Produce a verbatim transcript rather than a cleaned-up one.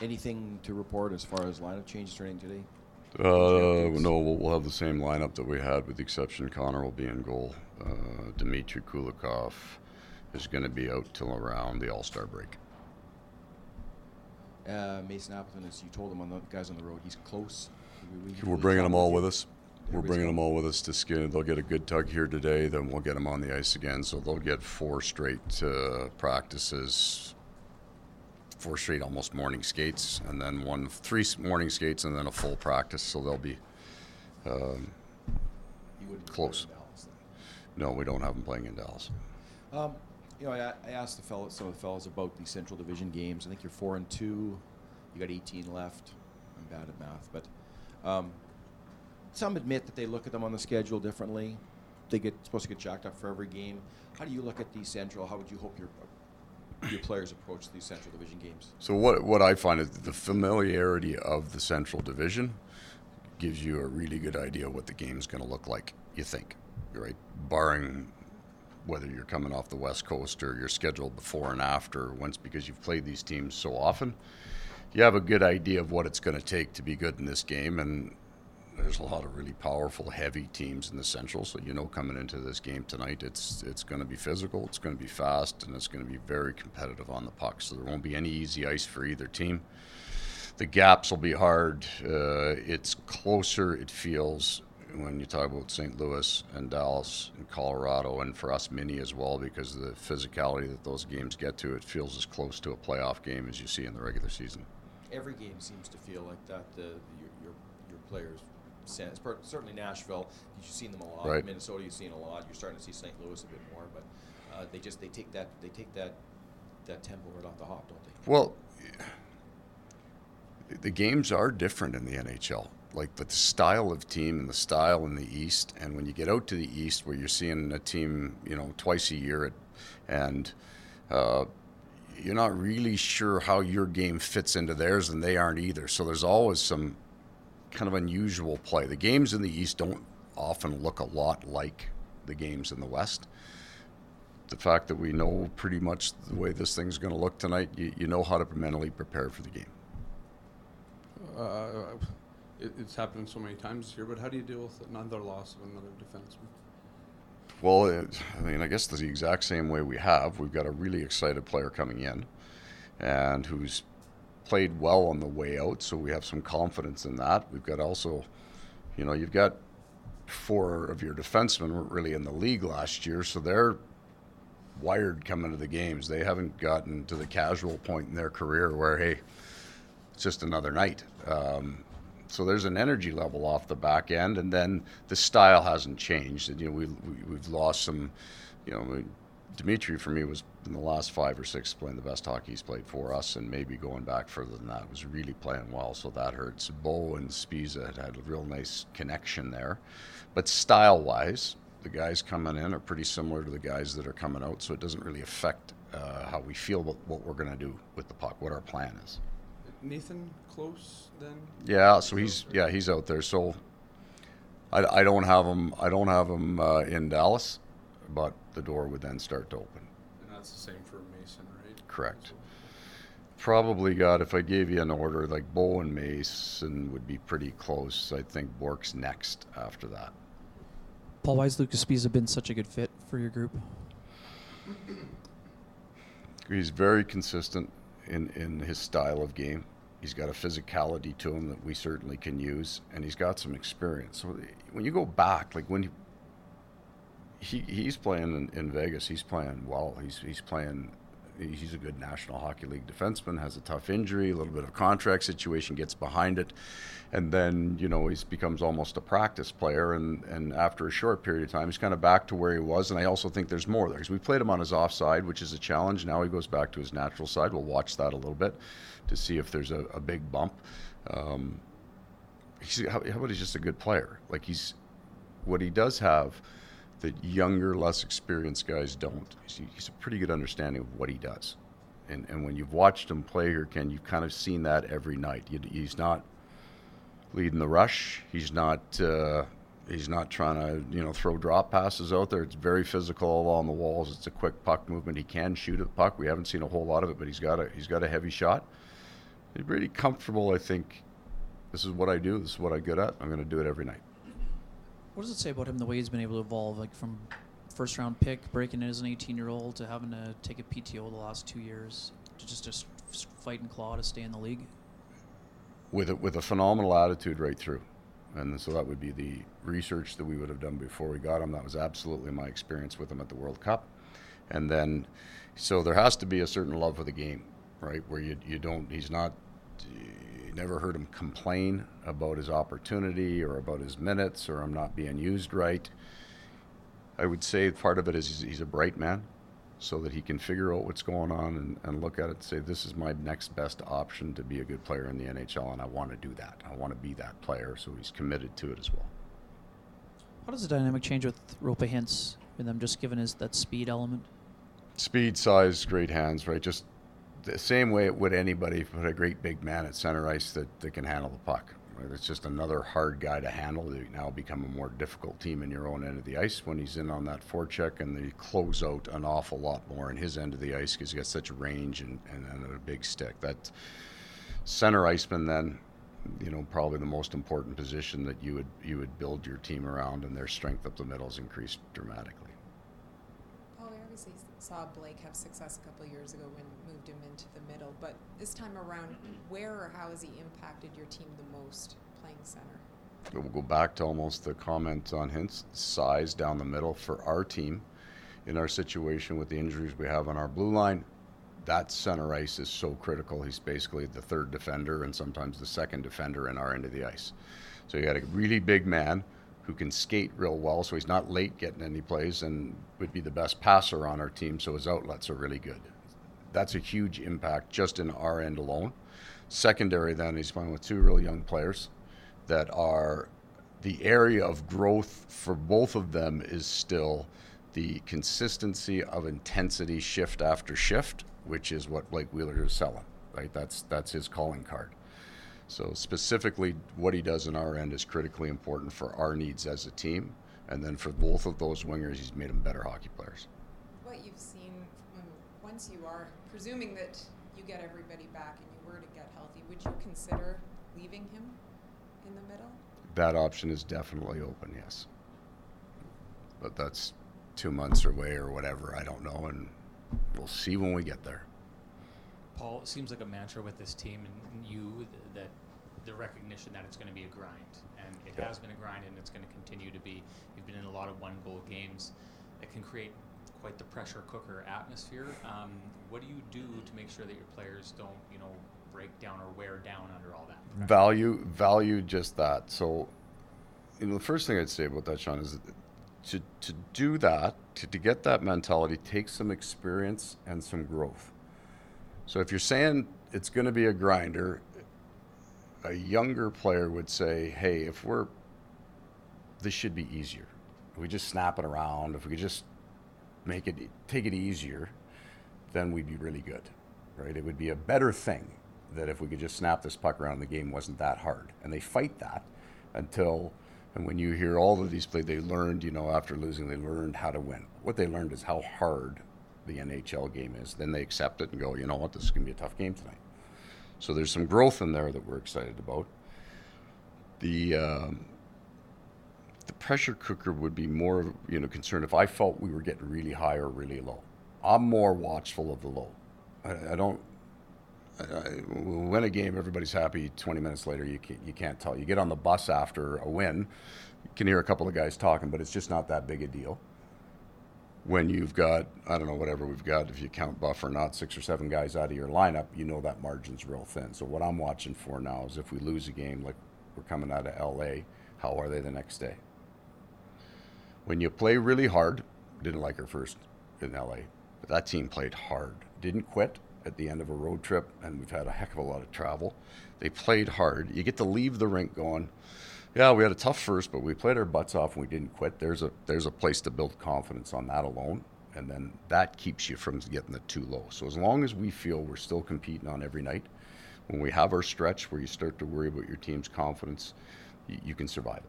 Anything to report as far as lineup changes or anything today? Uh, no, we'll, we'll have the same lineup that we had, with the exception Connor will be in goal. Uh, Dmitry Kulikov is going to be out till around the All-Star break. Uh, Mason Appleton, as you told him on the guys on the road, he's close. We, we, We're bringing them all with us. We're Everybody's bringing going. them all with us to skin. They'll get a good tug here today, then we'll get them on the ice again. So they'll get four straight uh, practices, four straight almost morning skates, and then one, three morning skates, and then a full practice. So they'll be um, You wouldn't be close. playing Dallas then. No, we don't have them playing in Dallas. Um, you know, I, I asked the fellow, some of the fellows about the Central Division games. I think you're four and two. You got eighteen left. I'm bad at math, but um, some admit that they look at them on the schedule differently. They get supposed to get jacked up for every game. How do you look at the Central? How would you hope your your players approach these Central Division games? So what what I find is the familiarity of the Central Division gives you a really good idea what the game's going to look like. You think, right? Barring whether you're coming off the West Coast or you're scheduled before and after, once because you've played these teams so often, you have a good idea of what it's going to take to be good in this game. And there's a lot of really powerful, heavy teams in the Central, so you know coming into this game tonight, it's it's going to be physical, it's going to be fast, and it's going to be very competitive on the puck. So there won't be any easy ice for either team. The gaps will be hard. Uh, it's closer, it feels, when you talk about Saint Louis and Dallas and Colorado, and for us, Mini as well, because of the physicality that those games get to. It feels as close to a playoff game as you see in the regular season. Every game seems to feel like that. The your your, your players sense. Per- Certainly Nashville, you've seen them a lot. Right. Minnesota, you've seen a lot. You're starting to see Saint Louis a bit more, but uh, they just they take that they take that that tempo right off the hop, don't they? Well, the games are different in the N H L. Like the style of team and the style in the East, and when you get out to the East, where you're seeing a team, you know, twice a year, at, and uh, you're not really sure how your game fits into theirs, and they aren't either. So there's always some kind of unusual play. The games in the East don't often look a lot like the games in the West. The fact that we know pretty much the way this thing's going to look tonight, you, you know how to mentally prepare for the game. Uh, it, it's happened so many times this year, but how do you deal with another loss of another defenseman? Well, it, I mean, I guess the exact same way we have. We've got a really excited player coming in and who's played well on the way out, so we have some confidence in that. We've got also, you know, you've got four of your defensemen weren't really in the league last year, so they're wired coming to the games. They haven't gotten to the casual point in their career where, hey, it's just another night. Um, so there's an energy level off the back end, and then the style hasn't changed. And, you know, we, we we've lost some, you know, Dmitry for me was in the last five or six playing the best hockey he's played for us, and maybe going back further than that, was really playing well, so that hurts. Bo and Spiza had had a real nice connection there, but style-wise, the guys coming in are pretty similar to the guys that are coming out, so it doesn't really affect uh, how we feel about what we're going to do with the puck, what our plan is. Nathan Close then? Yeah, so he's yeah he's out there. So I, I don't have him I don't have him uh, in Dallas, but the door would then start to open. And that's the same for Mason, right? Correct. So, Probably got, if I gave you an order, like Bo and Mason would be pretty close. I think Bork's next after that. Paul, why has Lucas Spiza been such a good fit for your group? He's very consistent in, in his style of game. He's got a physicality to him that we certainly can use, and he's got some experience. So when you go back, like when he, he he's playing in, in Vegas, he's playing well. He's he's playing. He's a good National Hockey League defenseman. Has a tough injury, a little bit of contract situation, gets behind it, and then you know he becomes almost a practice player. And, and after a short period of time, he's kind of back to where he was. And I also think there's more there because we played him on his offside, which is a challenge. Now he goes back to his natural side. We'll watch that a little bit to see if there's a, a big bump. Um, he's, how, how about he's just a good player? Like he's what he does have that younger, less experienced guys don't. He's, he's a pretty good understanding of what he does. And and when you've watched him play here, Ken, you've kind of seen that every night. You, he's not leading the rush. He's not uh, he's not trying to, you know, throw drop passes out there. It's very physical along the walls. It's a quick puck movement. He can shoot at the puck. We haven't seen a whole lot of it, but he's got a he's got a heavy shot. He's really comfortable. I think this is what I do. This is what I'm good at. I'm going to do it every night. What does it say about him, the way he's been able to evolve, like from first round pick, breaking in as an eighteen year old, to having to take a P T O the last two years, to just just fight and claw to stay in the league? With a, with a phenomenal attitude right through. And so that would be the research that we would have done before we got him. That was absolutely my experience with him at the World Cup. And then, so there has to be a certain love for the game, right? Where you you don't, he's not, you never heard him complain about his opportunity or about his minutes or him not being used right. I would say part of it is he's, he's a bright man, so that he can figure out what's going on and, and look at it and say, this is my next best option to be a good player in the N H L, and I want to do that. I want to be that player, so he's committed to it as well. How does the dynamic change with Roope Hintz and them just given his that speed element? Speed, size, great hands, right? Just the same way it would anybody put a great big man at center ice that, that can handle the puck. Right? It's just another hard guy to handle. You now become a more difficult team in your own end of the ice when he's in on that forecheck, and they close out an awful lot more in his end of the ice because he got such range and, and, and a big stick. That center iceman, then, you know, probably the most important position that you would you would build your team around, and their strength up the middle has increased dramatically. Paul, we obviously saw Blake have success a couple of years ago when moved him into the middle, but this time around, where or how has he impacted your team the most playing center? We'll go back to almost the comment on Hintz, size down the middle for our team. In our situation with the injuries we have on our blue line, that center ice is so critical. He's basically the third defender and sometimes the second defender in our end of the ice. So you got a really big man who can skate real well, so he's not late getting any plays and would be the best passer on our team, so his outlets are really good. That's a huge impact just in our end alone. Secondary, then, he's playing with two really young players that are, the area of growth for both of them is still the consistency of intensity shift after shift, which is what Blake Wheeler is selling, right? That's that's his calling card. So specifically, what he does in our end is critically important for our needs as a team. And then for both of those wingers, he's made them better hockey players. What you've seen, um, once you are, presuming that you get everybody back and you were to get healthy, would you consider leaving him in the middle? That option is definitely open, yes. But that's two months away or whatever, I don't know, and we'll see when we get there. Paul, it seems like a mantra with this team and you that the recognition that it's going to be a grind, and it yeah. has been a grind, and it's going to continue to be. You've been in a lot of one-goal games that can create quite the pressure cooker atmosphere. Um, what do you do to make sure that your players don't, you know, break down or wear down under all that pressure? Value, value, just that. So, you know, the first thing I'd say about that, Sean, is that to to do that, to, to get that mentality, takes some experience and some growth. So if you're saying it's going to be a grinder, a younger player would say, hey, if we're, this should be easier. If we just snap it around, if we could just make it, take it easier, then we'd be really good, right? It would be a better thing that if we could just snap this puck around, the game wasn't that hard. And they fight that until, and when you hear all of these plays, they learned, you know, after losing, they learned how to win. What they learned is how hard the N H L game is. Then they accept it and go, you know what, this is going to be a tough game tonight. So there's some growth in there that we're excited about. The um, the pressure cooker would be more, you know, concerned if I felt we were getting really high or really low. I'm more watchful of the low. I, I don't. I, I, we win a game, everybody's happy. twenty minutes later, you can't, you can't tell. You get on the bus after a win, you can hear a couple of guys talking, but it's just not that big a deal. When you've got, I don't know, whatever we've got, if you count Buff or not, six or seven guys out of your lineup, you know that margin's real thin. So what I'm watching for now is if we lose a game, like we're coming out of L A, how are they the next day? When you play really hard, didn't like our first in L A, but that team played hard. Didn't quit at the end of a road trip, and we've had a heck of a lot of travel. They played hard. You get to leave the rink going, yeah, we had a tough first, but we played our butts off and we didn't quit. There's a there's a place to build confidence on that alone, and then that keeps you from getting it too low. So as long as we feel we're still competing on every night, when we have our stretch where you start to worry about your team's confidence, you, you can survive it.